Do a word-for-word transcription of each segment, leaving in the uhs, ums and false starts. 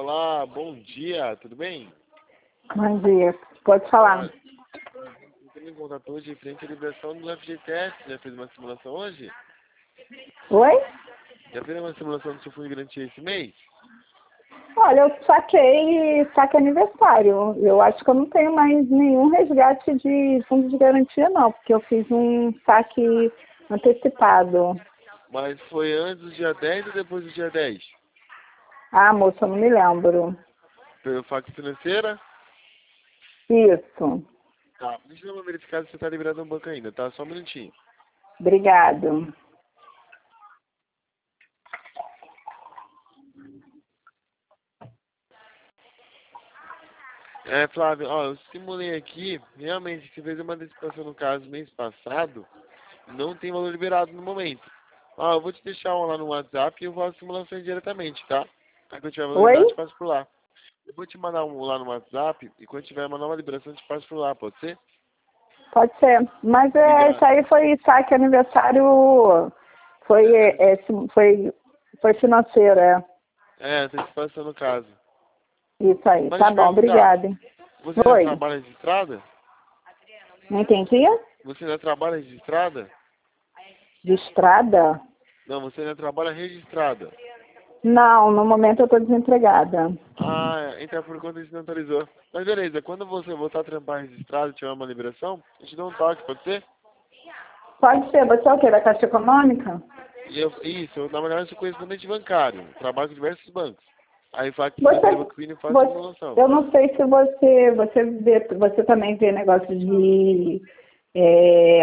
Olá, bom dia, tudo bem? Bom dia, pode falar. Você me contatou hoje em frente à liberação do F G T S, já fez uma simulação hoje? Oi? Já fez uma simulação do seu fundo de garantia esse mês? Olha, eu saquei saque aniversário. Eu acho que eu não tenho mais nenhum resgate de fundo de garantia, não, porque eu fiz um saque antecipado. Mas foi antes do dia dez ou depois do dia dez? Ah, moça, eu não me lembro. Pelo fax financeira? Isso. Tá, deixa eu dar uma verificada se você está liberado no banco ainda, tá? Só um minutinho. Obrigado. É, Flávio, ó, eu simulei aqui, realmente, você fez uma antecipação no caso mês passado, não tem valor liberado no momento. Ó, eu vou te deixar um lá no WhatsApp e eu faço simulações diretamente, tá? Aí quando tiver valor Oi? liberado, eu te passo por lá. Eu vou te mandar um lá no WhatsApp e quando tiver uma nova liberação, eu te passo por lá, pode ser? Pode ser. Mas é, isso Obrigado. aí foi saque aniversário, foi, é, é, foi, foi financeiro, é. É, antecipação no caso. Isso aí. Mas Tá deixa eu te bom, perguntar, obrigada. você ainda Oi, trabalha registrada? não entendi? Você ainda trabalha registrada? De estrada? Não, você ainda trabalha registrada. Não, no momento eu estou desempregada. Ah, então é por conta disso não autorizou. Mas beleza, quando você voltar a trampar registrado e tiver uma liberação, a gente dá um toque, pode ser? Pode ser, você é o quê? Da Caixa Econômica? E eu, isso, eu, na verdade eu sou correspondente bancário, trabalho com diversos bancos. Aí faz que Você, financeiro Banco Fino e faz você, simulação. eu não sei se você, você vê, você também vê negócio de, é,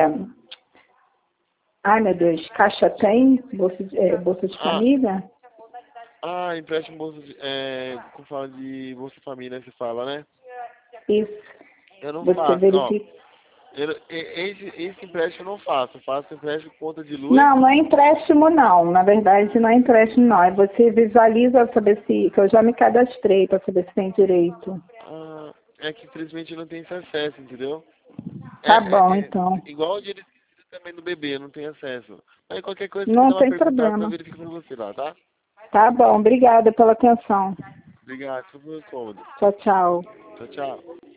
ai meu Deus, Caixa tem, Bolsa, de- é, Bolsa de Ah, Família? ah, empréstimo bolsa de, é, com fala de Bolsa Família, você fala, né? Isso, Eu não você faço, ó. verifica. Eu, e- esse, esse empréstimo eu não faço, eu faço empréstimo com conta de luz. Não, não é empréstimo não, na verdade não é empréstimo não, é você visualiza para saber se, que eu já me cadastrei para saber se tem direito. Ah, é que infelizmente não tem esse acesso, entendeu? É, Tá é, bom, é então. igual o direito também do bebê, não tem acesso. Aí qualquer coisa você me Não dá uma tem perguntada que eu problema. verifico pra você lá, tá? Tá bom, obrigada pela atenção. Obrigado, foi muito cômodo. Tchau, tchau. Tchau, tchau.